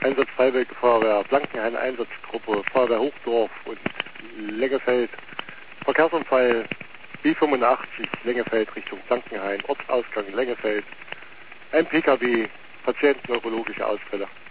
Einsatz Freiwillige Feuerwehr Blankenhain, Einsatzgruppe Feuerwehr Hochdorf und Lengefeld. Verkehrsunfall B85 Lengefeld Richtung Blankenhain, Ortsausgang Lengefeld. Ein PKW, Patient neurologische Ausfälle.